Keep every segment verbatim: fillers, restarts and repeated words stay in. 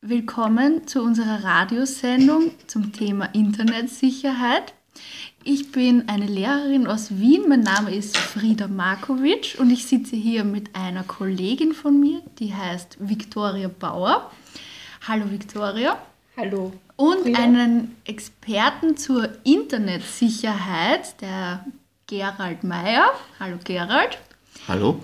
Willkommen zu unserer Radiosendung zum Thema Internetsicherheit. Ich bin eine Lehrerin aus Wien, mein Name ist Frida Markovic und ich sitze hier mit einer Kollegin von mir, die heißt Viktoria Bauer. Hallo Viktoria. Hallo. Und Frida. Einen Experten zur Internetsicherheit, der Gerald Meyer. Hallo Gerald. Hallo.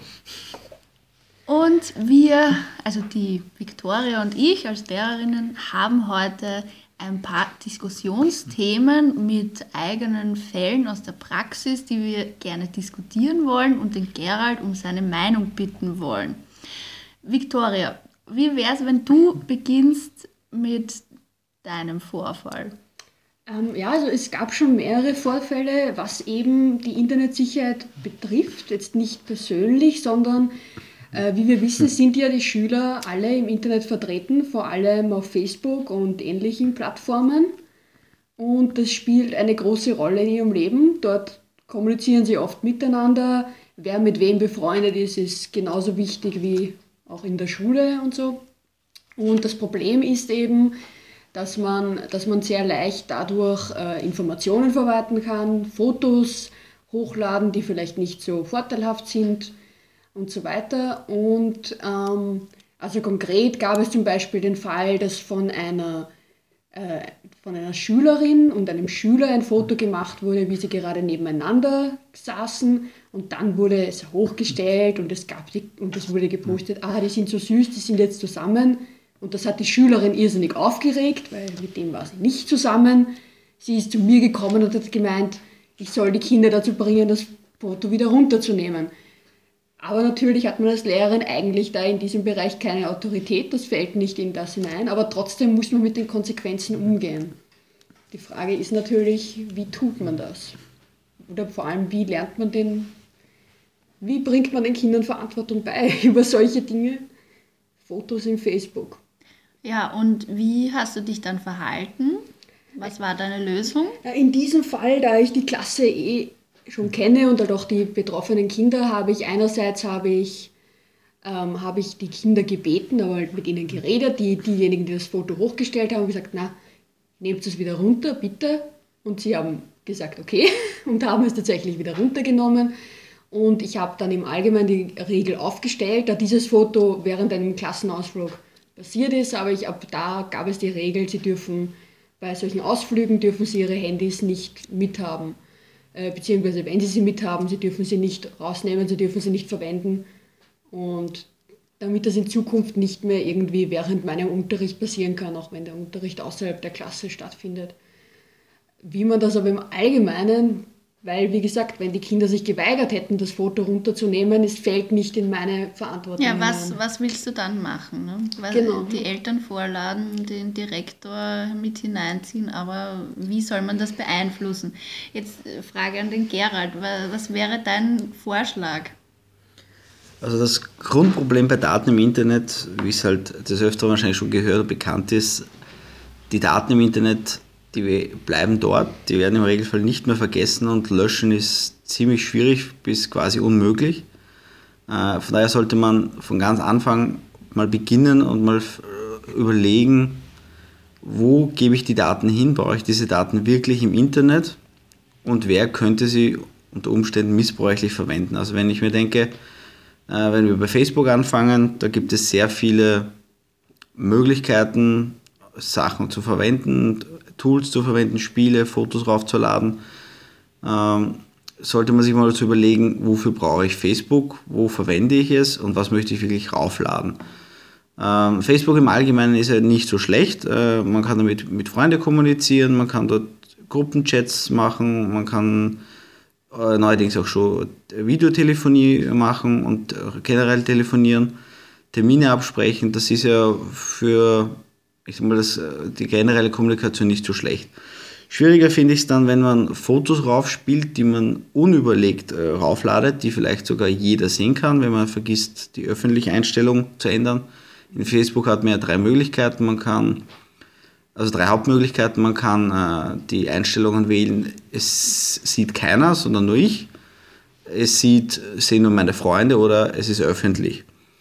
Und wir, also die Viktoria und ich als Lehrerinnen, haben heute ein paar Diskussionsthemen mit eigenen Fällen aus der Praxis, die wir gerne diskutieren wollen und den Gerald um seine Meinung bitten wollen. Viktoria, wie wäre es, wenn du beginnst mit deinem Vorfall? Ähm, ja, also es gab schon mehrere Vorfälle, was eben die Internetsicherheit betrifft. Jetzt nicht persönlich, sondern äh, wie wir wissen, sind ja die Schüler alle im Internet vertreten, vor allem auf Facebook und ähnlichen Plattformen. Und das spielt eine große Rolle in ihrem Leben. Dort kommunizieren sie oft miteinander. Wer mit wem befreundet ist, ist genauso wichtig wie auch in der Schule und so. Und das Problem ist eben, dass man, dass man sehr leicht dadurch äh, Informationen verwalten kann, Fotos hochladen, die vielleicht nicht so vorteilhaft sind und so weiter. Und ähm, also konkret gab es zum Beispiel den Fall, dass von einer, äh, von einer Schülerin und einem Schüler ein Foto gemacht wurde, wie sie gerade nebeneinander saßen, und dann wurde es hochgestellt und es gab die, und es wurde gepostet, ah, die sind so süß, die sind jetzt zusammen. Und das hat die Schülerin irrsinnig aufgeregt, weil mit dem war sie nicht zusammen. Sie ist zu mir gekommen und hat gemeint, ich soll die Kinder dazu bringen, das Foto wieder runterzunehmen. Aber natürlich hat man als Lehrerin eigentlich da in diesem Bereich keine Autorität, das fällt nicht in das hinein, aber trotzdem muss man mit den Konsequenzen umgehen. Die Frage ist natürlich, wie tut man das? Oder vor allem, wie lernt man den, wie bringt man den Kindern Verantwortung bei über solche Dinge? Fotos im Facebook. Ja, und wie hast du dich dann verhalten? Was war deine Lösung? In diesem Fall, da ich die Klasse eh schon kenne und halt auch die betroffenen Kinder, habe ich einerseits habe ich, ähm, habe ich die Kinder gebeten, aber halt mit ihnen geredet, die, diejenigen, die das Foto hochgestellt haben, gesagt, na, nehmt es wieder runter, bitte. Und sie haben gesagt, okay, und haben es tatsächlich wieder runtergenommen. Und ich habe dann im Allgemeinen die Regel aufgestellt, da dieses Foto während einem Klassenausflug passiert ist, aber ich, ab da gab es die Regel, sie dürfen bei solchen Ausflügen dürfen sie ihre Handys nicht mithaben. Äh, beziehungsweise wenn sie sie mithaben, sie dürfen sie nicht rausnehmen, sie dürfen sie nicht verwenden. Und damit das in Zukunft nicht mehr irgendwie während meinem Unterricht passieren kann, auch wenn der Unterricht außerhalb der Klasse stattfindet. Wie man das aber im Allgemeinen, weil, wie gesagt, wenn die Kinder sich geweigert hätten, das Foto runterzunehmen, es fällt nicht in meine Verantwortung. Ja, was, was willst du dann machen? Ne? Weil Genau. Die Eltern vorladen, den Direktor mit hineinziehen, aber wie soll man das beeinflussen? Jetzt Frage an den Gerald, was wäre dein Vorschlag? Also das Grundproblem bei Daten im Internet, wie es halt des Öfteren wahrscheinlich schon gehört oder bekannt ist, die Daten im Internet, die bleiben dort, die werden im Regelfall nicht mehr vergessen und löschen ist ziemlich schwierig bis quasi unmöglich. Von daher sollte man von ganz Anfang mal beginnen und mal überlegen, wo gebe ich die Daten hin, brauche ich diese Daten wirklich im Internet und wer könnte sie unter Umständen missbräuchlich verwenden. Also wenn ich mir denke, wenn wir bei Facebook anfangen, da gibt es sehr viele Möglichkeiten, Sachen zu verwenden, Tools zu verwenden, Spiele, Fotos raufzuladen, ähm, sollte man sich mal dazu überlegen, wofür brauche ich Facebook, wo verwende ich es und was möchte ich wirklich raufladen. Ähm, Facebook im Allgemeinen ist ja nicht so schlecht, äh, man kann damit mit Freunden kommunizieren, man kann dort Gruppenchats machen, man kann äh, neuerdings auch schon Videotelefonie machen und generell telefonieren, Termine absprechen, das ist ja für ich sag mal, das, die generelle Kommunikation nicht so schlecht. Schwieriger finde ich es dann, wenn man Fotos raufspielt, die man unüberlegt äh, raufladet, die vielleicht sogar jeder sehen kann, wenn man vergisst, die öffentliche Einstellung zu ändern. In Facebook hat man ja drei Möglichkeiten. Man kann, also drei Hauptmöglichkeiten. Man kann äh, die Einstellungen wählen, es sieht keiner, sondern nur ich. Es sieht, sehen nur meine Freunde oder es ist öffentlich.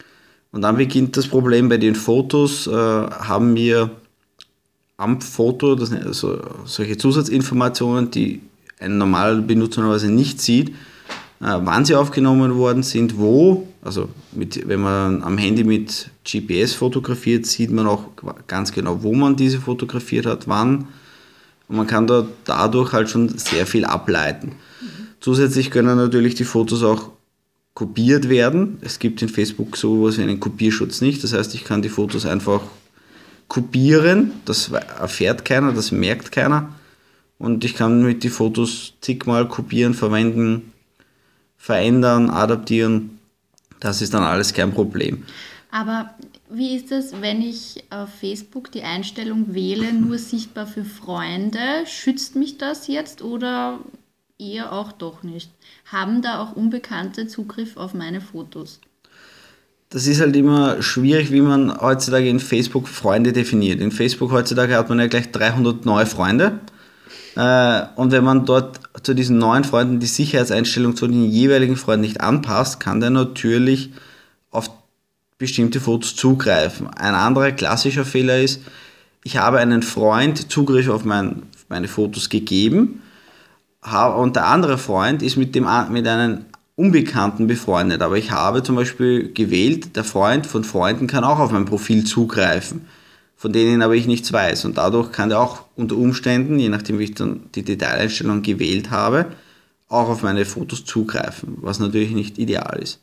Und dann beginnt das Problem bei den Fotos, äh, haben wir am Foto das, also solche Zusatzinformationen, die ein normaler Benutzer normalerweise nicht sieht, äh, wann sie aufgenommen worden sind, wo, also mit, wenn man am Handy mit G P S fotografiert, sieht man auch ganz genau, wo man diese fotografiert hat, wann. Und man kann da dadurch halt schon sehr viel ableiten. Mhm. Zusätzlich können natürlich die Fotos auch kopiert werden. Es gibt in Facebook sowas wie einen Kopierschutz nicht. Das heißt, ich kann die Fotos einfach kopieren. Das erfährt keiner, das merkt keiner. Und ich kann mit die Fotos zigmal kopieren, verwenden, verändern, adaptieren. Das ist dann alles kein Problem. Aber wie ist es, wenn ich auf Facebook die Einstellung wähle, nur sichtbar für Freunde? Schützt mich das jetzt oder eher auch doch nicht? Haben da auch Unbekannte Zugriff auf meine Fotos? Das ist halt immer schwierig, wie man heutzutage in Facebook Freunde definiert. In Facebook heutzutage hat man ja gleich dreihundert neue Freunde. Und wenn man dort zu diesen neuen Freunden die Sicherheitseinstellung zu den jeweiligen Freunden nicht anpasst, kann der natürlich auf bestimmte Fotos zugreifen. Ein anderer klassischer Fehler ist, ich habe einen Freund Zugriff auf mein, meine Fotos gegeben, und der andere Freund ist mit, dem, mit einem Unbekannten befreundet, aber ich habe zum Beispiel gewählt, der Freund von Freunden kann auch auf mein Profil zugreifen, von denen aber ich nichts weiß, und dadurch kann er auch unter Umständen, je nachdem wie ich dann die Detaileinstellung gewählt habe, auch auf meine Fotos zugreifen, was natürlich nicht ideal ist.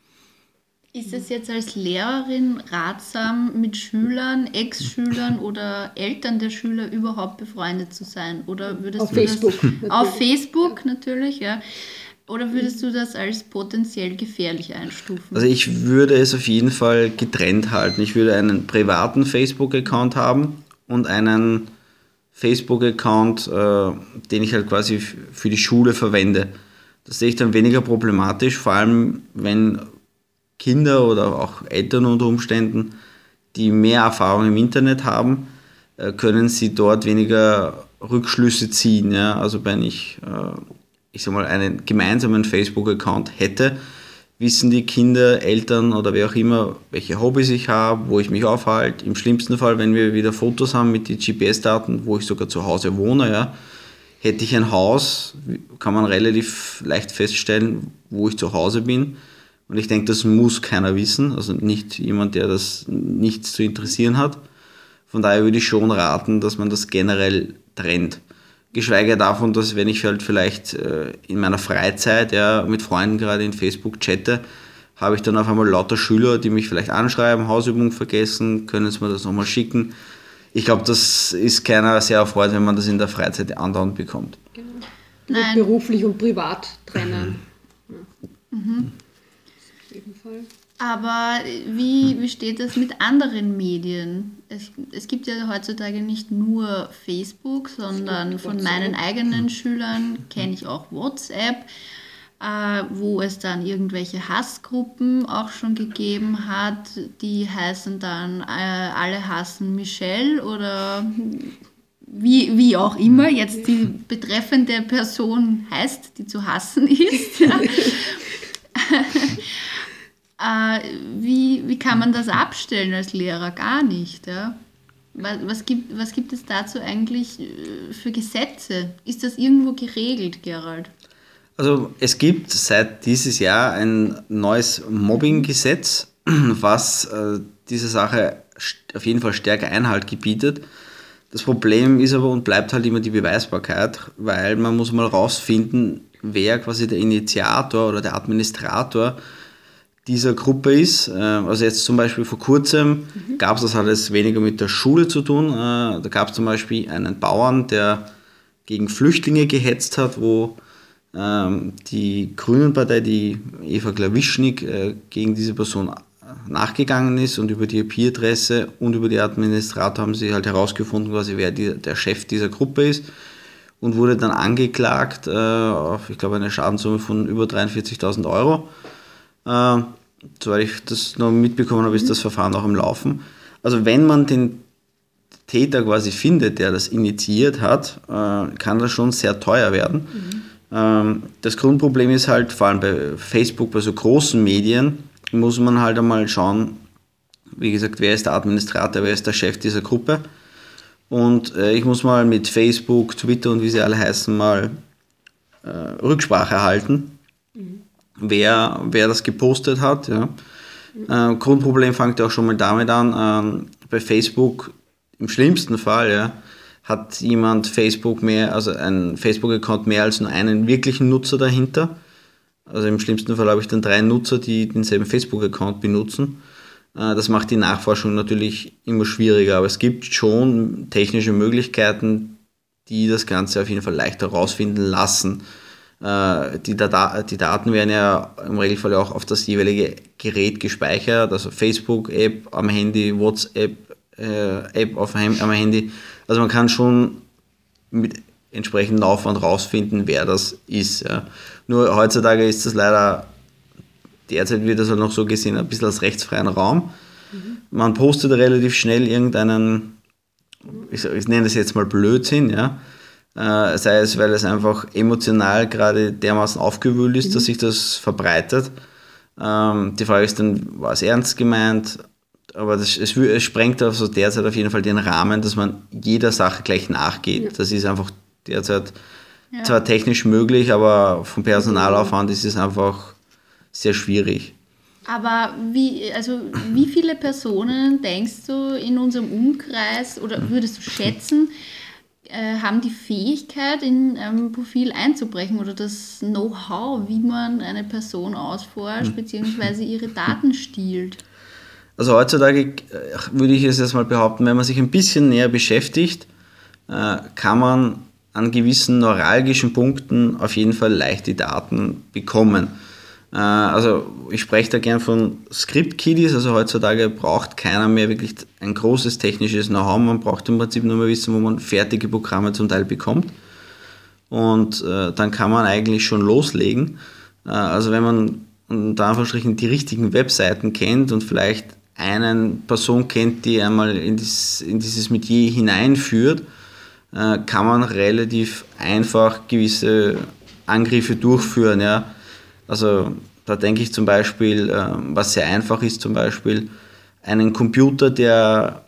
Ist es jetzt als Lehrerin ratsam, mit Schülern, Ex-Schülern oder Eltern der Schüler überhaupt befreundet zu sein? Oder würdest auf du Facebook. Das, natürlich. Auf Facebook natürlich, ja. Oder würdest du das als potenziell gefährlich einstufen? Also ich würde es auf jeden Fall getrennt halten. Ich würde einen privaten Facebook-Account haben und einen Facebook-Account, äh, den ich halt quasi für die Schule verwende. Das sehe ich dann weniger problematisch, vor allem wenn Kinder oder auch Eltern unter Umständen, die mehr Erfahrung im Internet haben, können sie dort weniger Rückschlüsse ziehen. Ja? Also wenn ich, ich sag mal, einen gemeinsamen Facebook-Account hätte, wissen die Kinder, Eltern oder wer auch immer, welche Hobbys ich habe, wo ich mich aufhalte. Im schlimmsten Fall, wenn wir wieder Fotos haben mit den G P S-Daten, wo ich sogar zu Hause wohne, ja, hätte ich ein Haus, kann man relativ leicht feststellen, wo ich zu Hause bin. Und ich denke, das muss keiner wissen, also nicht jemand, der das nichts zu interessieren hat. Von daher würde ich schon raten, dass man das generell trennt. Geschweige davon, dass wenn ich halt vielleicht in meiner Freizeit ja, mit Freunden gerade in Facebook chatte, habe ich dann auf einmal lauter Schüler, die mich vielleicht anschreiben, Hausübung vergessen, können sie mir das nochmal schicken. Ich glaube, das ist keiner sehr erfreut, wenn man das in der Freizeit andauernd bekommt. Genau. Nein. Beruflich und privat trennen. Mhm. Mhm. Auf jeden Fall. Aber wie, wie steht das mit anderen Medien? Es, es gibt ja heutzutage nicht nur Facebook, sondern von meinen eigenen Schülern kenne ich auch WhatsApp, äh, wo es dann irgendwelche Hassgruppen auch schon gegeben hat, die heißen dann äh, alle hassen Michelle oder wie, wie auch immer jetzt die betreffende Person heißt, die zu hassen ist. Ja. Äh, wie, wie kann man das abstellen als Lehrer? Gar nicht. Ja? Was, was, gibt, was gibt es dazu eigentlich für Gesetze? Ist das irgendwo geregelt, Gerald? Also es gibt seit dieses Jahr ein neues Mobbing-Gesetz, was äh, diese Sache auf jeden Fall stärker Einhalt gebietet. Das Problem ist aber und bleibt halt immer die Beweisbarkeit, weil man muss mal rausfinden, wer quasi der Initiator oder der Administrator dieser Gruppe ist. Also jetzt zum Beispiel vor kurzem mhm. gab es, das hat jetzt weniger mit der Schule zu tun, da gab es zum Beispiel einen Bauern, der gegen Flüchtlinge gehetzt hat, wo die Grünen-Partei, die Eva Klawischnik, gegen diese Person nachgegangen ist und über die I P-Adresse und über die Administrator haben sie halt herausgefunden, quasi wer die, der Chef dieser Gruppe ist und wurde dann angeklagt auf, ich glaube, eine Schadenssumme von über dreiundvierzigtausend Euro. Äh, soweit ich das noch mitbekommen habe, ist das Verfahren auch am Laufen. Also wenn man den Täter quasi findet, der das initiiert hat, äh, kann das schon sehr teuer werden. Mhm. Ähm, das Grundproblem ist halt, vor allem bei Facebook, bei so großen Medien, muss man halt einmal schauen, wie gesagt, wer ist der Administrator, wer ist der Chef dieser Gruppe. Und äh, ich muss mal mit Facebook, Twitter und wie sie alle heißen, mal äh, Rücksprache halten, mhm. wer, wer das gepostet hat. Ja. Mhm. Äh, Grundproblem fängt ja auch schon mal damit an, äh, bei Facebook im schlimmsten Fall, ja, hat jemand Facebook mehr, also ein Facebook-Account mehr als nur einen wirklichen Nutzer dahinter. Also im schlimmsten Fall habe ich dann drei Nutzer, die denselben Facebook-Account benutzen. Das macht die Nachforschung natürlich immer schwieriger, aber es gibt schon technische Möglichkeiten, die das Ganze auf jeden Fall leichter herausfinden lassen. Die, die Daten werden ja im Regelfall auch auf das jeweilige Gerät gespeichert, also Facebook-App am Handy, WhatsApp-App auf am Handy. Also man kann schon mit entsprechendem Aufwand rausfinden, wer das ist. Ja. Nur heutzutage ist das leider, derzeit wird das halt noch so gesehen, ein bisschen als rechtsfreien Raum. Mhm. Man postet relativ schnell irgendeinen, ich, ich nenne das jetzt mal Blödsinn, ja. Äh, sei es, weil es einfach emotional gerade dermaßen aufgewühlt ist, mhm. dass sich das verbreitet. Ähm, die Frage ist dann, war es ernst gemeint? Aber das, es, es sprengt also derzeit auf jeden Fall den Rahmen, dass man jeder Sache gleich nachgeht. Ja. Das ist einfach derzeit ja. zwar technisch möglich, aber vom Personalaufwand ist es einfach sehr schwierig. Aber wie, also wie viele Personen denkst du in unserem Umkreis oder würdest du schätzen, äh, haben die Fähigkeit, in ein Profil einzubrechen oder das Know-how, wie man eine Person ausforscht, beziehungsweise ihre Daten stiehlt? Also heutzutage würde ich es erstmal behaupten, wenn man sich ein bisschen näher beschäftigt, kann man an gewissen neuralgischen Punkten auf jeden Fall leicht die Daten bekommen. Also ich spreche da gern von Script-Kiddies, also heutzutage braucht keiner mehr wirklich ein großes technisches Know-how, man braucht im Prinzip nur mal wissen, wo man fertige Programme zum Teil bekommt und dann kann man eigentlich schon loslegen. Also wenn man unter Anführungsstrichen die richtigen Webseiten kennt und vielleicht eine Person kennt, die einmal in, dies, in dieses Metier hineinführt, äh, kann man relativ einfach gewisse Angriffe durchführen. Ja. Also da denke ich zum Beispiel, äh, was sehr einfach ist, zum Beispiel einen Computer, der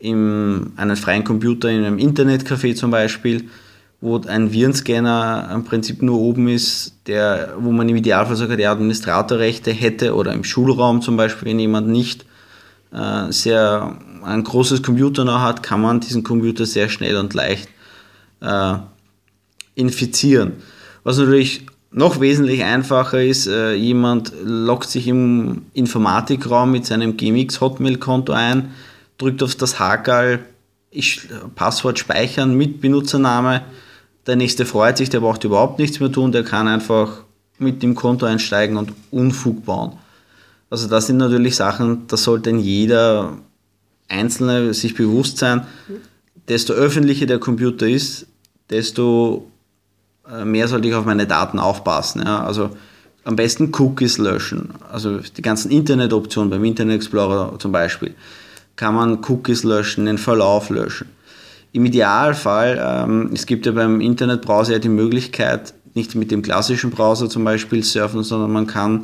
im, einen freien Computer in einem Internetcafé zum Beispiel, wo ein Virenscanner im Prinzip nur oben ist, der, wo man im Idealfall sogar die Administratorrechte hätte, oder im Schulraum zum Beispiel, wenn jemand nicht äh, sehr ein großes Computer noch hat, kann man diesen Computer sehr schnell und leicht äh, infizieren. Was natürlich noch wesentlich einfacher ist, äh, jemand loggt sich im Informatikraum mit seinem G M X-Hotmail-Konto ein, drückt auf das Hakerl, ich, Passwort speichern mit Benutzername, der nächste freut sich, der braucht überhaupt nichts mehr tun, der kann einfach mit dem Konto einsteigen und Unfug bauen. Also das sind natürlich Sachen, da sollte jeder Einzelne sich bewusst sein, desto öffentlicher der Computer ist, desto mehr sollte ich auf meine Daten aufpassen. Ja? Also am besten Cookies löschen, also die ganzen Internetoptionen beim Internet Explorer zum Beispiel, kann man Cookies löschen, den Verlauf löschen. Im Idealfall, ähm, es gibt ja beim Internetbrowser ja die Möglichkeit, nicht mit dem klassischen Browser zum Beispiel surfen, sondern man kann,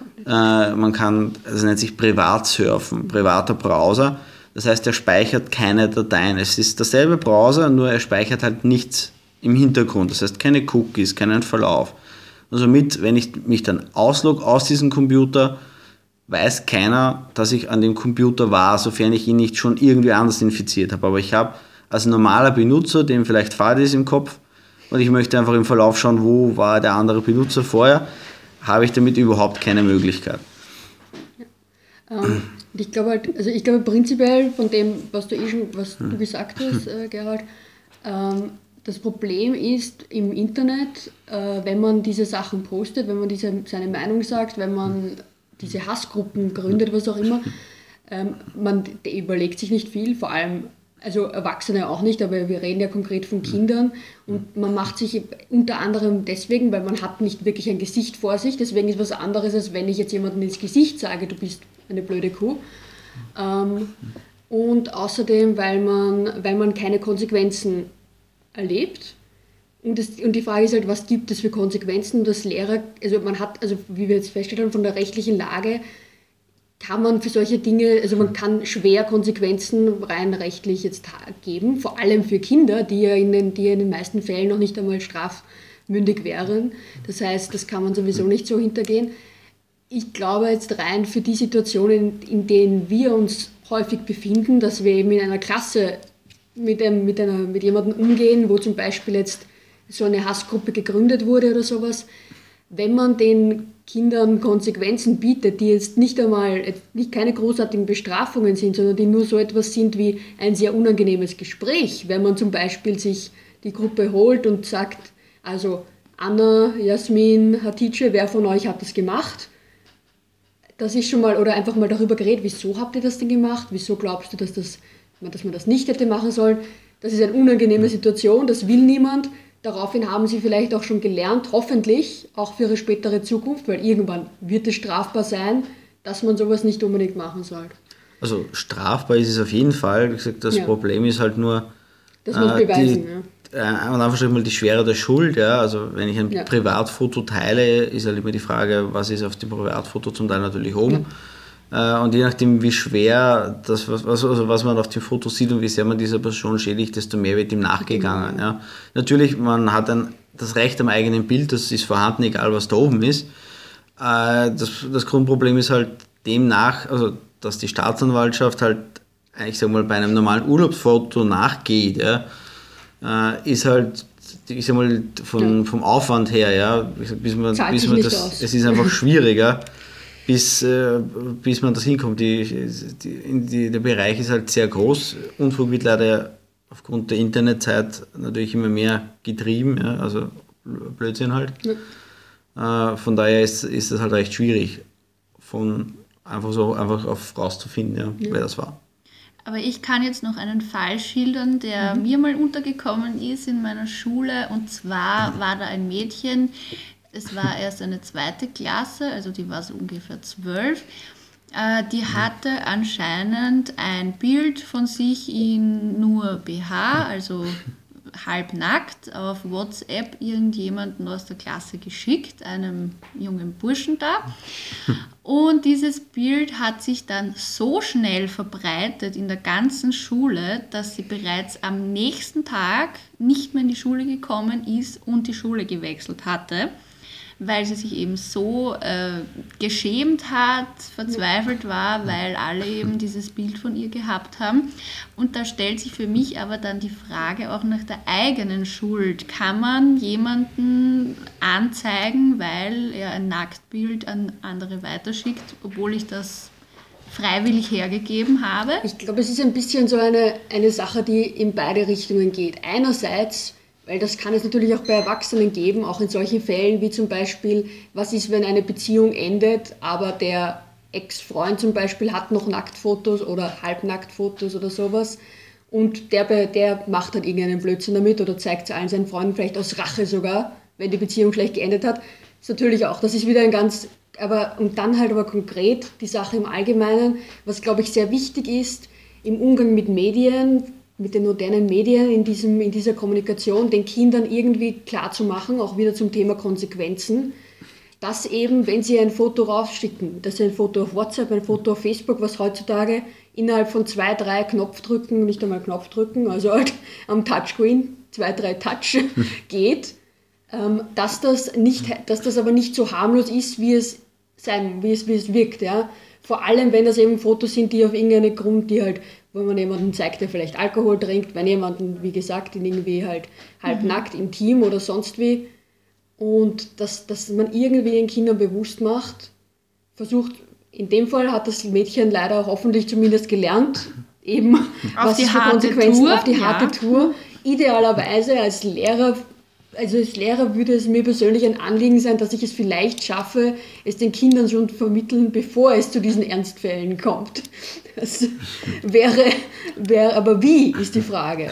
äh, man kann, das nennt sich Privatsurfen, privater Browser. Das heißt, er speichert keine Dateien. Es ist derselbe Browser, nur er speichert halt nichts im Hintergrund. Das heißt, keine Cookies, keinen Verlauf. Und somit, wenn ich mich dann auslogge aus diesem Computer, weiß keiner, dass ich an dem Computer war, sofern ich ihn nicht schon irgendwie anders infiziert habe. Aber ich habe als normaler Benutzer, dem vielleicht Fahrt ist im Kopf, und ich möchte einfach im Verlauf schauen, wo war der andere Benutzer vorher, habe ich damit überhaupt keine Möglichkeit. Ja. Ähm, ich glaube halt, also ich glaube prinzipiell von dem, was du eh schon, was du gesagt hast, äh, Gerald, ähm, das Problem ist im Internet, äh, wenn man diese Sachen postet, wenn man diese, seine Meinung sagt, wenn man diese Hassgruppen gründet, was auch immer, ähm, man überlegt sich nicht viel, vor allem, also Erwachsene auch nicht, aber wir reden ja konkret von Kindern, und man macht sich unter anderem deswegen, weil man hat nicht wirklich ein Gesicht vor sich, deswegen ist was anderes, als wenn ich jetzt jemandem ins Gesicht sage, du bist eine blöde Kuh. Ähm, und außerdem, weil man, weil man keine Konsequenzen erlebt. Und, das, und die Frage ist halt, was gibt es für Konsequenzen? Und das Lehrer, also man hat, also wie wir jetzt festgestellt haben, von der rechtlichen Lage kann man für solche Dinge, also man kann schwer Konsequenzen rein rechtlich jetzt geben, vor allem für Kinder, die ja in den, die ja in den meisten Fällen noch nicht einmal strafmündig wären. Das heißt, das kann man sowieso nicht so hintergehen. Ich glaube jetzt rein für die Situationen, in denen wir uns häufig befinden, dass wir eben in einer Klasse mit, einem, mit, einer, mit jemandem umgehen, wo zum Beispiel jetzt so eine Hassgruppe gegründet wurde oder sowas, wenn man den Kindern Konsequenzen bietet, die jetzt nicht einmal, nicht keine großartigen Bestrafungen sind, sondern die nur so etwas sind wie ein sehr unangenehmes Gespräch, wenn man zum Beispiel sich die Gruppe holt und sagt, also Anna, Jasmin, Hatice, wer von euch hat das gemacht? Das ist schon mal, oder einfach mal darüber geredet, wieso habt ihr das denn gemacht? Wieso glaubst du, dass, das, dass man das nicht hätte machen sollen? Das ist eine unangenehme Situation, das will niemand. Daraufhin haben sie vielleicht auch schon gelernt, hoffentlich, auch für ihre spätere Zukunft, weil irgendwann wird es strafbar sein, dass man sowas nicht unbedingt machen soll. Also strafbar ist es auf jeden Fall. Wie gesagt, das ja. Problem ist halt nur, das muss äh, beweisen, die, ja. äh, und einfach mal die Schwere der Schuld. Ja. Also wenn ich ein ja. Privatfoto teile, ist halt immer die Frage, was ist auf dem Privatfoto zum Teil natürlich oben. Ja. Und je nachdem, wie schwer das, was, also was man auf dem Foto sieht und wie sehr man dieser Person schädigt, desto mehr wird ihm nachgegangen. Ja. Natürlich, man hat ein, das Recht am eigenen Bild, das ist vorhanden, egal was da oben ist. Das, das Grundproblem ist halt demnach, also dass die Staatsanwaltschaft halt, ich sag mal, bei einem normalen Urlaubsfoto nachgeht, ja, ist halt, ich sag mal, von, vom Aufwand her, ja, bis man, bis man das, es ist einfach schwieriger. Bis, äh, bis man das hinkommt. Die, die, die, der Bereich ist halt sehr groß. Unfug wird leider aufgrund der Internetzeit natürlich immer mehr getrieben, ja, also Blödsinn halt. Ja. Äh, von daher ist, ist das halt recht schwierig, von einfach so einfach auf rauszufinden, ja, ja. wer das war. Aber ich kann jetzt noch einen Fall schildern, der mhm. mir mal untergekommen ist in meiner Schule. Und zwar mhm. war da ein Mädchen, es war erst eine zweite Klasse, also die war so ungefähr zwölf. Äh, die hatte anscheinend ein Bild von sich in nur B H, also halbnackt, auf WhatsApp irgendjemanden aus der Klasse geschickt, einem jungen Burschen da. Und dieses Bild hat sich dann so schnell verbreitet in der ganzen Schule, dass sie bereits am nächsten Tag nicht mehr in die Schule gekommen ist und die Schule gewechselt hatte, weil sie sich eben so äh, geschämt hat, verzweifelt war, weil alle eben dieses Bild von ihr gehabt haben. Und da stellt sich für mich aber dann die Frage auch nach der eigenen Schuld. Kann man jemanden anzeigen, weil er ein Nacktbild an andere weiterschickt, obwohl ich das freiwillig hergegeben habe? Ich glaube, es ist ein bisschen so eine, eine Sache, die in beide Richtungen geht. Einerseits, weil das kann es natürlich auch bei Erwachsenen geben, auch in solchen Fällen wie zum Beispiel, was ist, wenn eine Beziehung endet, aber der Ex-Freund zum Beispiel hat noch Nacktfotos oder Halbnacktfotos oder sowas und der, der macht halt irgendeinen Blödsinn damit oder zeigt es allen seinen Freunden, vielleicht aus Rache sogar, wenn die Beziehung schlecht geendet hat. Ist natürlich auch, das ist wieder ein ganz, aber und dann halt aber konkret die Sache im Allgemeinen, was glaube ich sehr wichtig ist, im Umgang mit Medien, mit den modernen Medien in, diesem, in dieser Kommunikation den Kindern irgendwie klar zu machen, auch wieder zum Thema Konsequenzen, dass eben, wenn sie ein Foto rausschicken, das ist ein Foto auf WhatsApp, ein Foto auf Facebook, was heutzutage innerhalb von zwei, drei Knopfdrücken, nicht einmal Knopfdrücken, also halt am Touchscreen, zwei, drei Touch geht, dass das, nicht, dass das aber nicht so harmlos ist, wie es, sein, wie es, wie es wirkt. Ja? Vor allem, wenn das eben Fotos sind, die auf irgendeinen Grund, die halt, wo man jemanden zeigt, der vielleicht Alkohol trinkt, wenn jemanden, wie gesagt, in irgendwie halt halbnackt, mhm. intim oder sonst wie. Und dass, dass man irgendwie den Kindern bewusst macht, versucht, in dem Fall hat das Mädchen leider hoffentlich zumindest gelernt, eben auf was es für Konsequenzen Tour, auf die harte ja. Tour. Idealerweise als Lehrer, also als Lehrer würde es mir persönlich ein Anliegen sein, dass ich es vielleicht schaffe, es den Kindern schon vermitteln, bevor es zu diesen Ernstfällen kommt. Das wäre, wäre, aber wie, ist die Frage.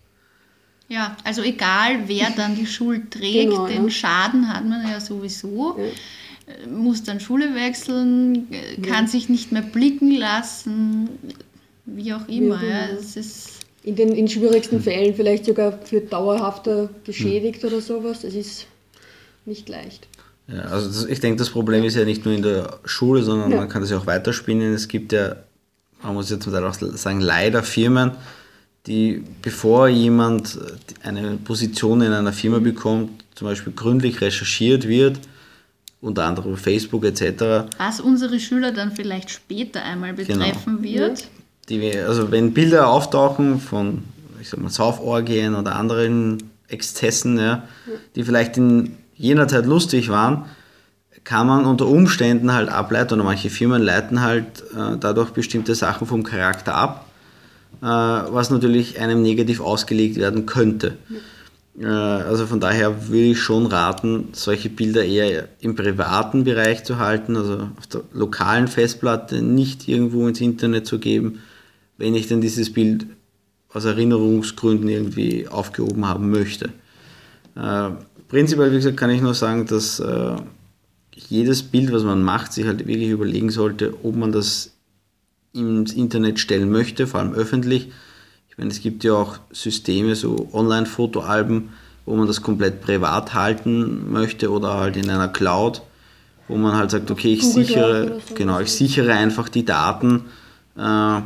Ja, also egal, wer dann die Schuld trägt, genau, den ja. Schaden hat man ja sowieso, ja. muss dann Schule wechseln, kann ja. sich nicht mehr blicken lassen, wie auch immer. Ja, ja. Es ist in den in schwierigsten Fällen vielleicht sogar für dauerhafter geschädigt hm. oder sowas. Es ist nicht leicht. Ja, also das, ich denke, das Problem ist ja nicht nur in der Schule, sondern ja. man kann das ja auch weiterspinnen. Es gibt ja, man muss jetzt zum Teil auch sagen, leider Firmen, die, bevor jemand eine Position in einer Firma bekommt, zum Beispiel gründlich recherchiert wird, unter anderem Facebook et cetera. Was unsere Schüler dann vielleicht später einmal betreffen genau. wird. Die, also wenn Bilder auftauchen von, ich sag mal, Sauforgien oder anderen Exzessen, ja, die vielleicht in jener Zeit lustig waren, kann man unter Umständen halt ableiten, oder manche Firmen leiten halt äh, dadurch bestimmte Sachen vom Charakter ab, äh, was natürlich einem negativ ausgelegt werden könnte. Äh, also von daher würde ich schon raten, solche Bilder eher im privaten Bereich zu halten, also auf der lokalen Festplatte, nicht irgendwo ins Internet zu geben, wenn ich denn dieses Bild aus Erinnerungsgründen irgendwie aufgehoben haben möchte. Äh, prinzipiell, wie gesagt, kann ich nur sagen, dass äh, jedes Bild, was man macht, sich halt wirklich überlegen sollte, ob man das ins Internet stellen möchte, vor allem öffentlich. Ich meine, es gibt ja auch Systeme, so Online-Fotoalben, wo man das komplett privat halten möchte oder halt in einer Cloud, wo man halt sagt, okay, ich sichere, genau, ich sichere einfach die Daten, äh,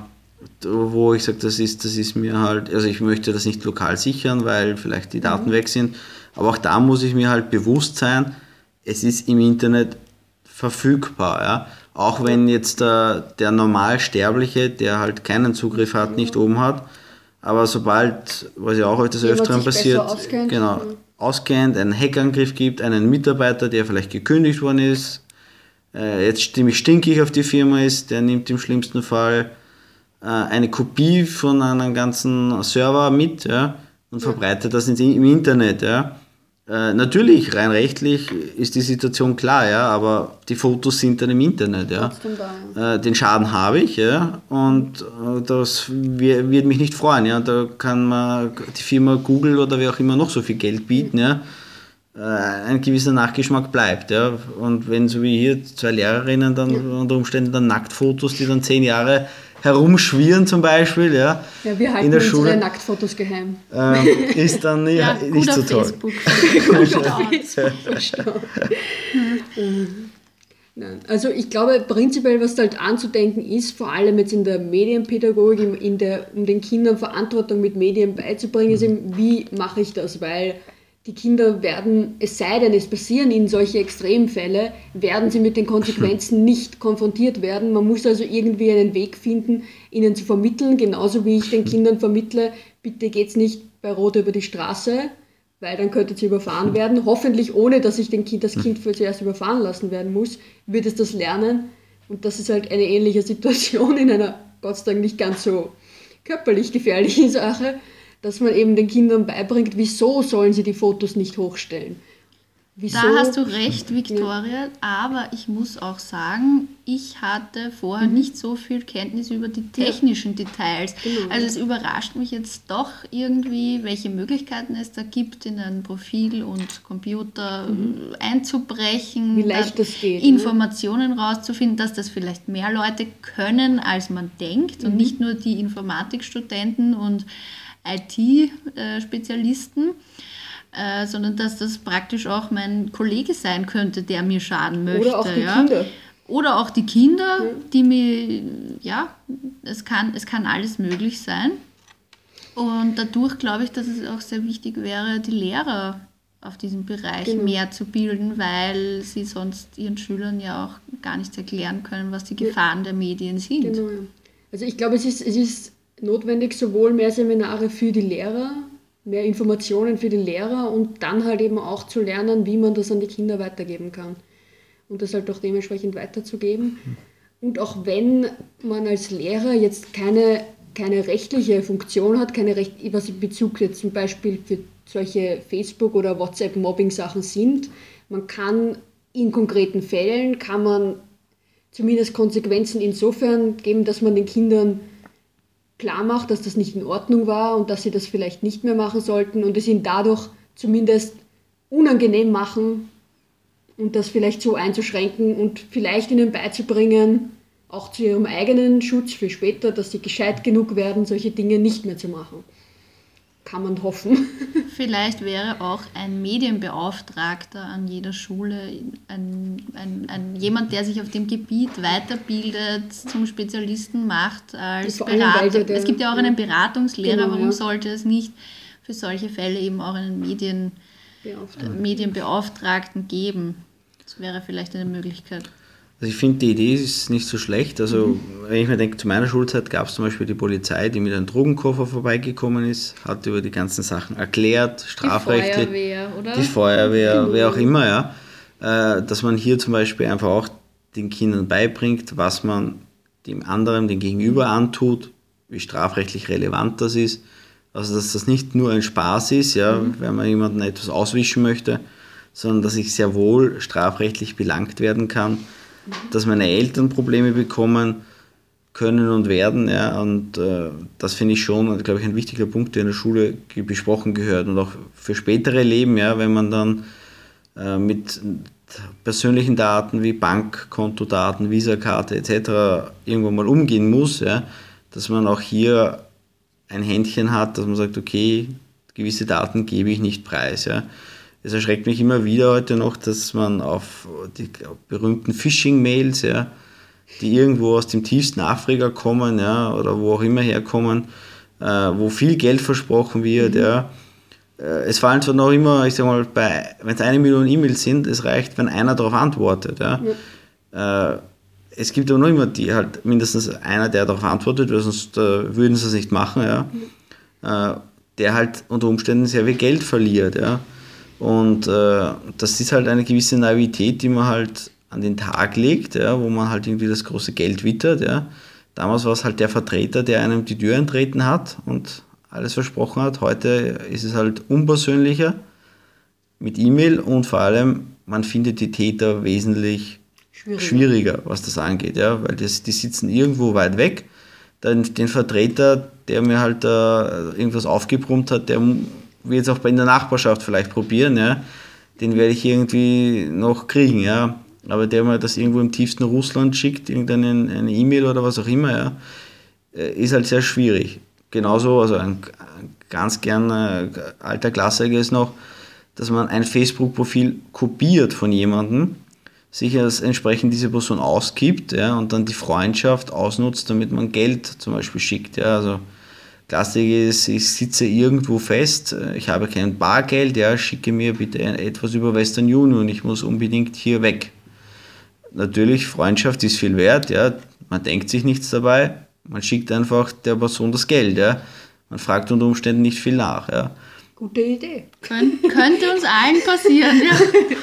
wo ich sage, das ist, das ist mir halt, also ich möchte das nicht lokal sichern, weil vielleicht die Daten mhm. weg sind, aber auch da muss ich mir halt bewusst sein, es ist im Internet verfügbar, ja. Auch wenn jetzt der, der Normalsterbliche, der halt keinen Zugriff hat, nicht oben hat, aber sobald, was ja auch öfters öfteren passiert, auskennt, genau, mhm. auskennt, einen Hackangriff gibt, einen Mitarbeiter, der vielleicht gekündigt worden ist, äh, jetzt ziemlich stinkig auf die Firma ist, der nimmt im schlimmsten Fall äh, eine Kopie von einem ganzen Server mit, ja, und ja. verbreitet das ins, im Internet, ja. Äh, natürlich, rein rechtlich ist die Situation klar, ja, aber die Fotos sind dann im Internet, ja. Da, äh, den Schaden habe ich, ja, und äh, das wird mich nicht freuen, ja. Da kann man die Firma Google oder wer auch immer noch so viel Geld bieten, ja. Äh, ein gewisser Nachgeschmack bleibt, ja. Und wenn so wie hier zwei Lehrerinnen dann ja. unter Umständen dann Nacktfotos, die dann zehn Jahre herumschwirren zum Beispiel, ja, ja wir halten in der unsere Schule, Nacktfotos geheim. Ähm, ist dann nicht, ja, nicht so toll. Facebook. Nein. Also ich glaube prinzipiell, was halt anzudenken ist, vor allem jetzt in der Medienpädagogik, in der, um den Kindern Verantwortung mit Medien beizubringen, ist eben, wie mache ich das, weil die Kinder werden, es sei denn, es passieren ihnen solche Extremfälle, werden sie mit den Konsequenzen nicht konfrontiert werden. Man muss also irgendwie einen Weg finden, ihnen zu vermitteln, genauso wie ich den Kindern vermittle, bitte geht's nicht bei Rot über die Straße, weil dann könntet ihr überfahren werden. Hoffentlich ohne, dass ich den kind, das Kind für zuerst überfahren lassen werden muss, wird es das lernen. Und das ist halt eine ähnliche Situation in einer, Gott sei Dank, nicht ganz so körperlich gefährlichen Sache, dass man eben den Kindern beibringt, wieso sollen sie die Fotos nicht hochstellen. Wieso? Da hast du recht, Viktoria, ja. Aber ich muss auch sagen, ich hatte vorher mhm. nicht so viel Kenntnis über die technischen ja. Details. Genau. Also es überrascht mich jetzt doch irgendwie, welche Möglichkeiten es da gibt, in ein Profil und Computer mhm. einzubrechen, wie leicht das geht, Informationen ne? rauszufinden, dass das vielleicht mehr Leute können, als man denkt mhm. und nicht nur die Informatikstudenten und I T-Spezialisten, äh, sondern dass das praktisch auch mein Kollege sein könnte, der mir schaden möchte. Oder auch die ja. Kinder. Oder auch die Kinder, ja. die mir, ja, es kann, es kann alles möglich sein. Und dadurch glaube ich, dass es auch sehr wichtig wäre, die Lehrer auf diesem Bereich genau. mehr zu bilden, weil sie sonst ihren Schülern ja auch gar nicht erklären können, was die Gefahren ja. der Medien sind. Genau. Also ich glaube, es ist, es ist notwendig, sowohl mehr Seminare für die Lehrer, mehr Informationen für die Lehrer und dann halt eben auch zu lernen, wie man das an die Kinder weitergeben kann. Und das halt auch dementsprechend weiterzugeben. Und auch wenn man als Lehrer jetzt keine, keine rechtliche Funktion hat, keine Recht, was in Bezug jetzt zum Beispiel für solche Facebook- oder WhatsApp-Mobbing-Sachen sind, man kann in konkreten Fällen, kann man zumindest Konsequenzen insofern geben, dass man den Kindern klar macht, dass das nicht in Ordnung war und dass sie das vielleicht nicht mehr machen sollten und es ihnen dadurch zumindest unangenehm machen und das vielleicht so einzuschränken und vielleicht ihnen beizubringen, auch zu ihrem eigenen Schutz für später, dass sie gescheit genug werden, solche Dinge nicht mehr zu machen. kann man hoffen. Vielleicht wäre auch ein Medienbeauftragter an jeder Schule, ein, ein, ein, jemand, der sich auf dem Gebiet weiterbildet, zum Spezialisten macht, als Vor allem, weil Berater. der- Es gibt ja auch einen Beratungslehrer, Genau, warum ja. sollte es nicht für solche Fälle eben auch einen Medien, Beauftragt. Medienbeauftragten geben? Das wäre vielleicht eine Möglichkeit. Also ich finde, die Idee ist nicht so schlecht. Also wenn ich mir denke, zu meiner Schulzeit gab es zum Beispiel die Polizei, die mit einem Drogenkoffer vorbeigekommen ist, hat über die ganzen Sachen erklärt, strafrechtlich. Die Feuerwehr, oder? Die Feuerwehr, wer auch immer, ja. Äh, Dass man hier zum Beispiel einfach auch den Kindern beibringt, was man dem anderen, dem Gegenüber antut, wie strafrechtlich relevant das ist. Also dass das nicht nur ein Spaß ist, ja, wenn man jemanden etwas auswischen möchte, sondern dass ich sehr wohl strafrechtlich belangt werden kann, dass meine Eltern Probleme bekommen können und werden. Ja, und äh, das finde ich schon, glaube ich, ein wichtiger Punkt, der in der Schule ge- besprochen gehört. Und auch für spätere Leben, ja, wenn man dann äh, mit persönlichen Daten wie Bankkontodaten, Visakarte et cetera irgendwann mal umgehen muss, ja, dass man auch hier ein Händchen hat, dass man sagt, okay, gewisse Daten gebe ich nicht preis. Ja. Es erschreckt mich immer wieder heute noch, dass man auf die berühmten Phishing-Mails, ja, die irgendwo aus dem tiefsten Afrika kommen, ja, oder wo auch immer herkommen, äh, wo viel Geld versprochen wird. Mhm. Ja. Äh, es fallen zwar noch immer, ich sag mal, wenn es eine Million E-Mails sind, es reicht, wenn einer darauf antwortet. Ja. Ja. Äh, es gibt aber noch immer die, halt mindestens einer, der darauf antwortet, weil sonst äh, würden sie es nicht machen, ja. Mhm. Äh, der halt unter Umständen sehr viel Geld verliert. Ja. Und äh, das ist halt eine gewisse Naivität, die man halt an den Tag legt, ja, wo man halt irgendwie das große Geld wittert. Ja. Damals war es halt der Vertreter, der einem die Tür eintreten hat und alles versprochen hat. Heute ist es halt unpersönlicher mit E-Mail und vor allem, man findet die Täter wesentlich schwieriger, schwieriger was das angeht, ja, weil das, die sitzen irgendwo weit weg. Den, den Vertreter, der mir halt äh, irgendwas aufgebrummt hat, der will jetzt auch in der Nachbarschaft vielleicht probieren, ja, den werde ich irgendwie noch kriegen, ja. Aber der mir das irgendwo im tiefsten Russland schickt, irgendeine eine E-Mail oder was auch immer, ja, ist halt sehr schwierig. Genauso, also ein, ein ganz gern äh, alter Klassiker ist noch, dass man ein Facebook-Profil kopiert von jemandem, sich als entsprechend diese Person ausgibt, ja, und dann die Freundschaft ausnutzt, damit man Geld zum Beispiel schickt, ja, also Klassiker ist, ich sitze irgendwo fest, ich habe kein Bargeld, ja, schicke mir bitte etwas über Western Union, ich muss unbedingt hier weg. Natürlich, Freundschaft ist viel wert, ja, man denkt sich nichts dabei, man schickt einfach der Person das Geld, ja, man fragt unter Umständen nicht viel nach. Ja. Gute Idee. Kön- könnte uns allen passieren, ja.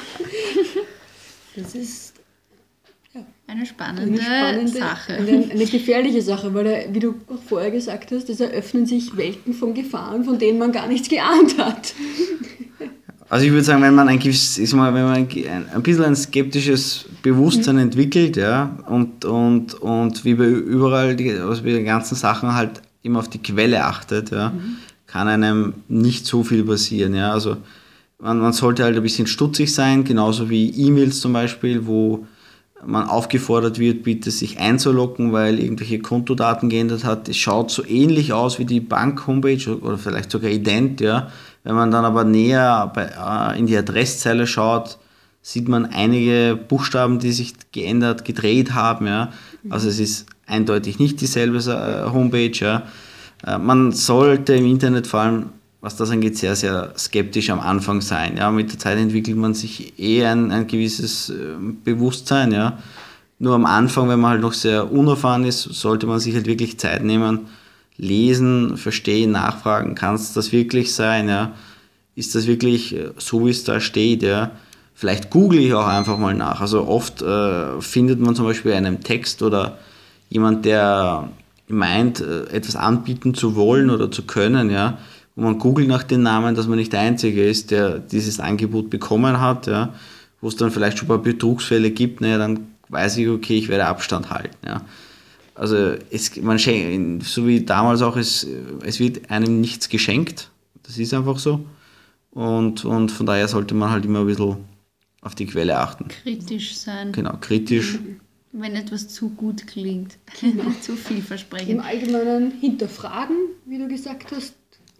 Das ist Eine spannende, eine spannende Sache. Eine, eine gefährliche Sache, weil, da, wie du auch vorher gesagt hast, es eröffnen sich Welten von Gefahren, von denen man gar nichts geahnt hat. Also ich würde sagen, wenn man ein, ist mal, wenn man ein, ein bisschen ein skeptisches Bewusstsein mhm. entwickelt, ja, und, und, und wie bei überall, die, also bei den ganzen Sachen halt immer auf die Quelle achtet, ja, mhm. kann einem nicht so viel passieren. Ja. Also man, man sollte halt ein bisschen stutzig sein, genauso wie E-Mails zum Beispiel, wo man aufgefordert wird, bitte sich einzuloggen, weil irgendwelche Kontodaten geändert hat. Es schaut so ähnlich aus wie die Bank-Homepage oder vielleicht sogar ident, ja. Wenn man dann aber näher bei, äh, in die Adresszeile schaut, sieht man einige Buchstaben, die sich geändert, gedreht haben, ja. Also es ist eindeutig nicht dieselbe äh, Homepage, ja. Äh, man sollte im Internet vor allem, was das angeht, sehr, sehr skeptisch am Anfang sein. Ja. Mit der Zeit entwickelt man sich eh ein, ein gewisses äh, Bewusstsein. Ja. Nur am Anfang, wenn man halt noch sehr unerfahren ist, sollte man sich halt wirklich Zeit nehmen, lesen, verstehen, nachfragen, kann es das wirklich sein? Ja. Ist das wirklich so, wie es da steht? Ja. Vielleicht google ich auch einfach mal nach. Also oft äh, findet man zum Beispiel einen Text oder jemand, der meint, äh, etwas anbieten zu wollen oder zu können, ja, und man googelt nach den Namen, dass man nicht der Einzige ist, der dieses Angebot bekommen hat, ja, wo es dann vielleicht schon ein paar Betrugsfälle gibt, naja, dann weiß ich, okay, ich werde Abstand halten. Ja. Also es, man schenkt, so wie damals auch, es, es wird einem nichts geschenkt, das ist einfach so. Und, und von daher sollte man halt immer ein bisschen auf die Quelle achten. Kritisch sein. Genau, kritisch. Wenn etwas zu gut klingt, genau. zu vielversprechend. Im Allgemeinen hinterfragen, wie du gesagt hast,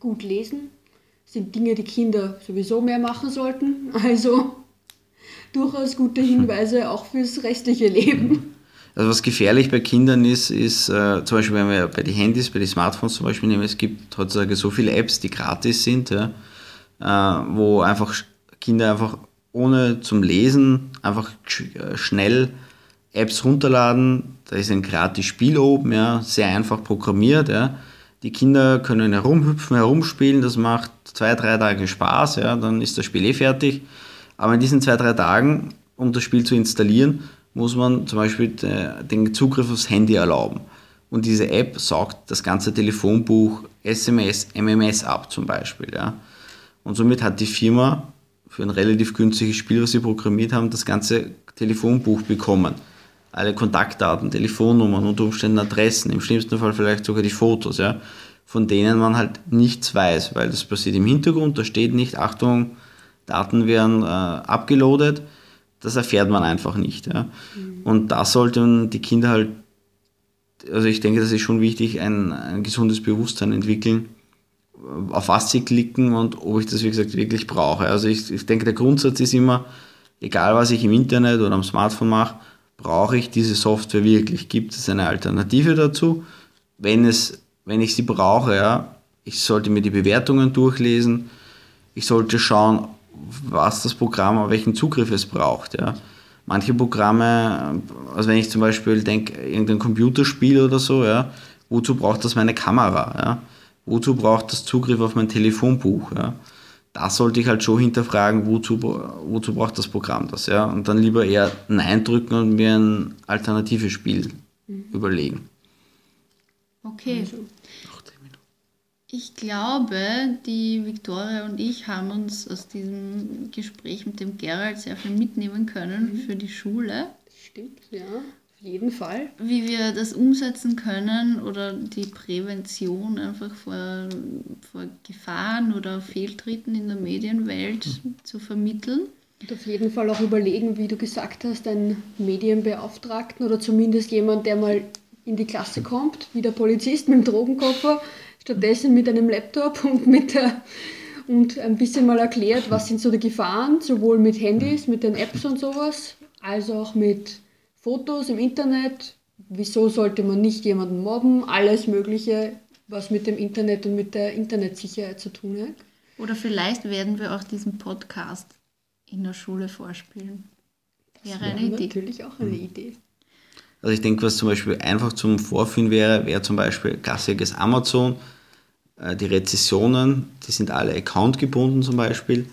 gut lesen. Das sind Dinge, die Kinder sowieso mehr machen sollten. Also durchaus gute Hinweise auch fürs restliche Leben. Also was gefährlich bei Kindern ist, ist äh, zum Beispiel, wenn wir bei den Handys, bei den Smartphones zum Beispiel nehmen, es gibt heutzutage so viele Apps, die gratis sind, ja, äh, wo einfach Kinder einfach ohne zum Lesen einfach sch- schnell Apps runterladen. Da ist ein gratis Spiel oben, ja, sehr einfach programmiert. Ja. Die Kinder können herumhüpfen, herumspielen, das macht zwei, drei Tage Spaß, ja, dann ist das Spiel eh fertig. Aber in diesen zwei, drei Tagen, um das Spiel zu installieren, muss man zum Beispiel den Zugriff aufs Handy erlauben. Und diese App saugt das ganze Telefonbuch, S M S, M M S ab zum Beispiel. Ja. Und somit hat die Firma für ein relativ günstiges Spiel, was sie programmiert haben, das ganze Telefonbuch bekommen. Alle Kontaktdaten, Telefonnummern, unter Umständen Adressen, im schlimmsten Fall vielleicht sogar die Fotos, ja, von denen man halt nichts weiß, weil das passiert im Hintergrund, da steht nicht, Achtung, Daten werden äh, abgeloadet, das erfährt man einfach nicht. Ja. Mhm. Und da sollten die Kinder halt, also ich denke, das ist schon wichtig, ein, ein gesundes Bewusstsein entwickeln, auf was sie klicken und ob ich das, wie gesagt, wirklich brauche. Also ich, ich denke, der Grundsatz ist immer, egal was ich im Internet oder am Smartphone mache, brauche ich diese Software wirklich? Gibt es eine Alternative dazu? Wenn es, wenn ich sie brauche, ja, ich sollte mir die Bewertungen durchlesen, ich sollte schauen, was das Programm, welchen Zugriff es braucht. Ja. Manche Programme, also wenn ich zum Beispiel denke, irgendein Computerspiel oder so, ja, wozu braucht das meine Kamera? Ja? Wozu braucht das Zugriff auf mein Telefonbuch? Ja? Das sollte ich halt schon hinterfragen, wozu, wozu braucht das Programm das? Ja? Und dann lieber eher Nein drücken und mir ein alternatives Spiel mhm. überlegen. Okay. Ich glaube, die Viktoria und ich haben uns aus diesem Gespräch mit dem Gerald sehr viel mitnehmen können mhm. für die Schule. Stimmt, ja. Auf jeden Fall. Wie wir das umsetzen können oder die Prävention einfach vor, vor Gefahren oder Fehltritten in der Medienwelt mhm. zu vermitteln. Und auf jeden Fall auch überlegen, wie du gesagt hast, einen Medienbeauftragten oder zumindest jemand, der mal in die Klasse kommt, wie der Polizist mit dem Drogenkoffer, stattdessen mit einem Laptop und, mit der, und ein bisschen mal erklärt, was sind so die Gefahren, sowohl mit Handys, mit den Apps und sowas, als auch mit Fotos im Internet, wieso sollte man nicht jemanden mobben, alles Mögliche, was mit dem Internet und mit der Internetsicherheit zu tun hat. Oder vielleicht werden wir auch diesen Podcast in der Schule vorspielen. Wäre das wäre eine Idee. Natürlich auch eine Idee. Also ich denke, was zum Beispiel einfach zum Vorführen wäre, wäre zum Beispiel klassisches Amazon. Die Rezessionen, die sind alle accountgebunden zum Beispiel.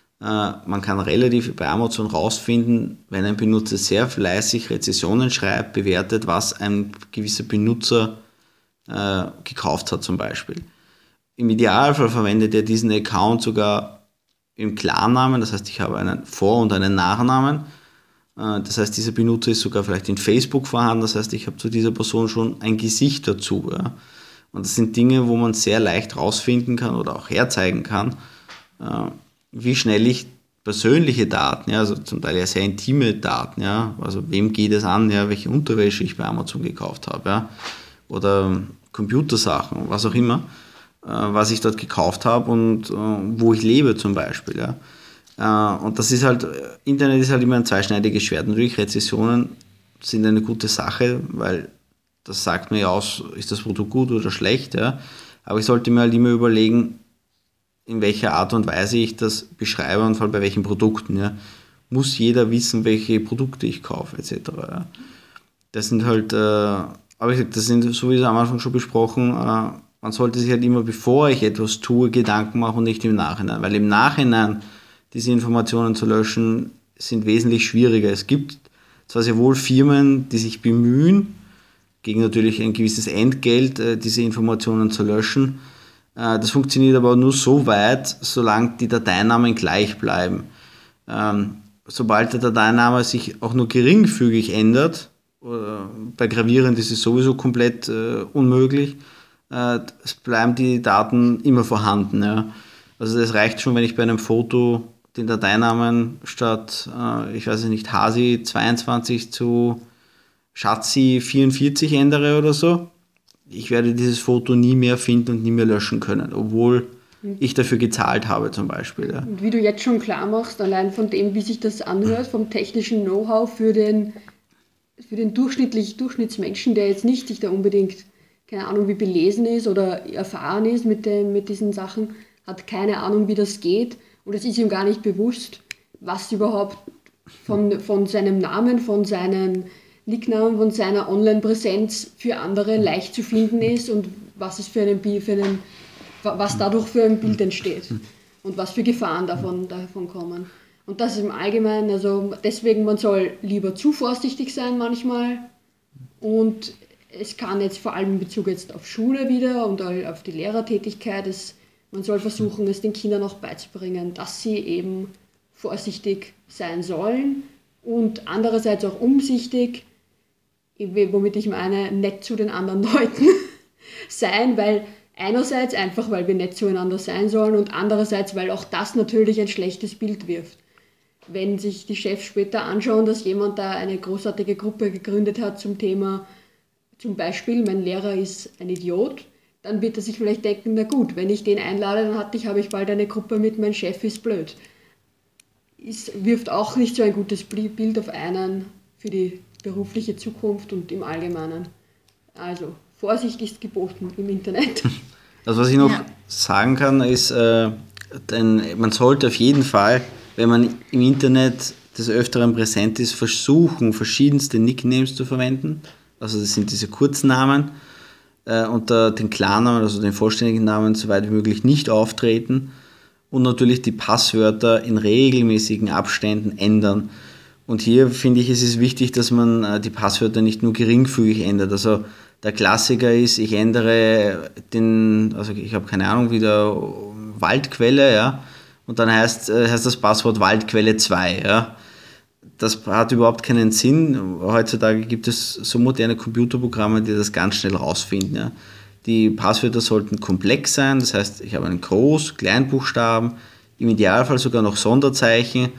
Man kann relativ bei Amazon rausfinden, wenn ein Benutzer sehr fleißig Rezensionen schreibt, bewertet, was ein gewisser Benutzer äh, gekauft hat zum Beispiel. Im Idealfall verwendet er diesen Account sogar im Klarnamen, das heißt, ich habe einen Vor- und einen Nachnamen. Äh, das heißt, dieser Benutzer ist sogar vielleicht in Facebook vorhanden, das heißt, ich habe zu dieser Person schon ein Gesicht dazu. Ja. Und das sind Dinge, wo man sehr leicht rausfinden kann oder auch herzeigen kann, äh, wie schnell ich persönliche Daten, ja, also zum Teil ja sehr intime Daten, ja, also wem geht es an, ja, welche Unterwäsche ich bei Amazon gekauft habe, ja, oder Computersachen, was auch immer, äh, was ich dort gekauft habe und äh, wo ich lebe zum Beispiel, ja. Äh, und das ist halt, Internet ist halt immer ein zweischneidiges Schwert. Natürlich, Rezessionen sind eine gute Sache, weil das sagt mir ja aus, ist das Produkt gut oder schlecht, ja, aber ich sollte mir halt immer überlegen, in welcher Art und Weise ich das beschreibe und vor allem bei welchen Produkten. Ja. Muss jeder wissen, welche Produkte ich kaufe, et cetera. Ja. Das sind halt, äh, aber ich sag, das sind, so wie es am Anfang schon besprochen, äh, man sollte sich halt immer, bevor ich etwas tue, Gedanken machen und nicht im Nachhinein. Weil im Nachhinein diese Informationen zu löschen, sind wesentlich schwieriger. Es gibt zwar sehr wohl Firmen, die sich bemühen, gegen natürlich ein gewisses Entgelt, äh, diese Informationen zu löschen. Das funktioniert aber nur so weit, solange die Dateinamen gleich bleiben. Ähm, sobald der Dateiname sich auch nur geringfügig ändert, oder bei gravierend ist es sowieso komplett äh, unmöglich, äh, es bleiben die Daten immer vorhanden. Ja. Also das reicht schon, wenn ich bei einem Foto den Dateinamen statt, äh, ich weiß nicht, Hasi zweiundzwanzig zu Schatzi vierundvierzig ändere oder so. Ich werde dieses Foto nie mehr finden und nie mehr löschen können, obwohl ich dafür gezahlt habe zum Beispiel. Ja. Und wie du jetzt schon klar machst, allein von dem, wie sich das anhört, vom technischen Know-how für den, für den durchschnittlich Durchschnittsmenschen, der jetzt nicht sich da unbedingt, keine Ahnung, wie belesen ist oder erfahren ist mit, dem, mit diesen Sachen, hat keine Ahnung, wie das geht und es ist ihm gar nicht bewusst, was überhaupt von, von seinem Namen, von seinen Nicknamen, von seiner Online-Präsenz für andere leicht zu finden ist und was es für einen, für einen was dadurch für ein Bild entsteht und was für Gefahren davon, davon kommen. Und das ist im Allgemeinen, also deswegen, man soll lieber zu vorsichtig sein manchmal und es kann jetzt vor allem in Bezug jetzt auf Schule wieder und auf die Lehrertätigkeit, es, man soll versuchen, es den Kindern auch beizubringen, dass sie eben vorsichtig sein sollen und andererseits auch umsichtig, womit ich meine, nett zu den anderen Leuten sein, weil einerseits einfach, weil wir nett zueinander sein sollen und andererseits, weil auch das natürlich ein schlechtes Bild wirft. Wenn sich die Chefs später anschauen, dass jemand da eine großartige Gruppe gegründet hat zum Thema, zum Beispiel, mein Lehrer ist ein Idiot, dann wird er sich vielleicht denken, na gut, wenn ich den einlade, dann hatte ich, habe ich bald eine Gruppe mit, mein Chef ist blöd. Es wirft auch nicht so ein gutes Bild auf einen für die berufliche Zukunft und im Allgemeinen. Also, Vorsicht ist geboten im Internet. Also was ich noch ja. sagen kann, ist, äh, denn man sollte auf jeden Fall, wenn man im Internet des Öfteren präsent ist, versuchen, verschiedenste Nicknames zu verwenden. Also das sind diese Kurznamen, äh, unter den Klarnamen, also den vollständigen Namen, so weit wie möglich nicht auftreten und natürlich die Passwörter in regelmäßigen Abständen ändern. Und hier finde ich, es ist wichtig, dass man äh, die Passwörter nicht nur geringfügig ändert. Also der Klassiker ist, ich ändere den, also ich habe keine Ahnung, wieder Waldquelle, ja, und dann heißt, heißt das Passwort Waldquelle zwei, ja. Das hat überhaupt keinen Sinn. Heutzutage gibt es so moderne Computerprogramme, die das ganz schnell rausfinden, ja. Die Passwörter sollten komplex sein, das heißt, ich habe einen Groß-, Kleinbuchstaben, im Idealfall sogar noch Sonderzeichen,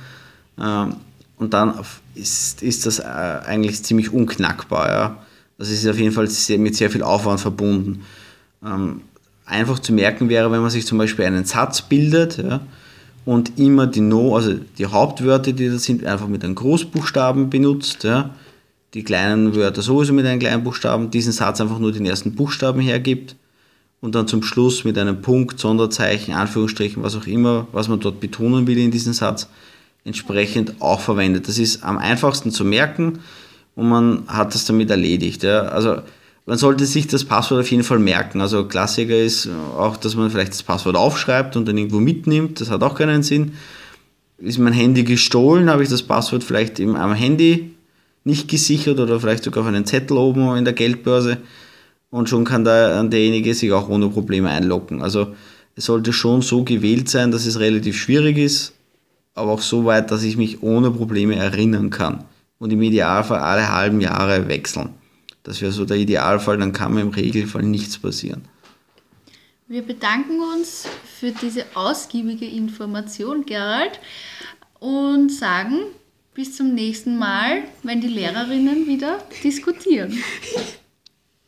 und dann ist, ist das eigentlich ziemlich unknackbar, ja. Das ist auf jeden Fall sehr, mit sehr viel Aufwand verbunden. Ähm, einfach zu merken wäre, wenn man sich zum Beispiel einen Satz bildet, ja, und immer die No, also die Hauptwörter, die da sind, einfach mit einem Großbuchstaben benutzt, ja, die kleinen Wörter sowieso mit einem kleinen Buchstaben, diesen Satz einfach nur den ersten Buchstaben hergibt und dann zum Schluss mit einem Punkt, Sonderzeichen, Anführungsstrichen, was auch immer, was man dort betonen will in diesem Satz, entsprechend auch verwendet. Das ist am einfachsten zu merken. Und man hat das damit erledigt. Ja. Also man sollte sich das Passwort auf jeden Fall merken. Also Klassiker ist auch, dass man vielleicht das Passwort aufschreibt und dann irgendwo mitnimmt. Das hat auch keinen Sinn. Ist mein Handy gestohlen, habe ich das Passwort vielleicht im, am Handy nicht gesichert oder vielleicht sogar auf einen Zettel oben in der Geldbörse und schon kann da derjenige sich auch ohne Probleme einloggen. Also es sollte schon so gewählt sein, dass es relativ schwierig ist, aber auch so weit, dass ich mich ohne Probleme erinnern kann. Und im Idealfall alle halben Jahre wechseln. Das wäre so der Idealfall, dann kann mir im Regelfall nichts passieren. Wir bedanken uns für diese ausgiebige Information, Gerald, und sagen bis zum nächsten Mal, wenn die Lehrerinnen wieder diskutieren.